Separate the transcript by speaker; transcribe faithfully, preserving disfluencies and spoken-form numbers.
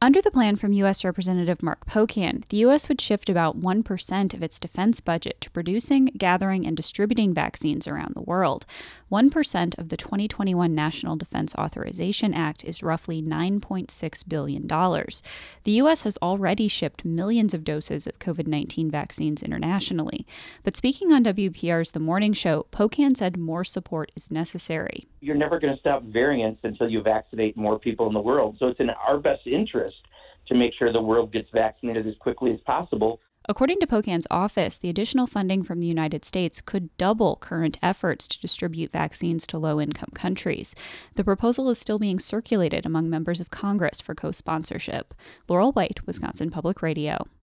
Speaker 1: Under the plan from U S Representative Mark Pocan, the U S would shift about one percent of its defense budget to producing, gathering, and distributing vaccines around the world. one percent of the twenty twenty-one National Defense Authorization Act is roughly nine point six billion dollars. The U S has already shipped millions of doses of covid nineteen vaccines internationally. But speaking on W P R's The Morning Show, Pocan said more support is necessary.
Speaker 2: You're never going to stop variants until you vaccinate more people in the world. So it's in our best interest to make sure the world gets vaccinated as quickly as possible.
Speaker 1: According to Pocan's office, the additional funding from the United States could double current efforts to distribute vaccines to low-income countries. The proposal is still being circulated among members of Congress for co-sponsorship. Laurel White, Wisconsin Public Radio.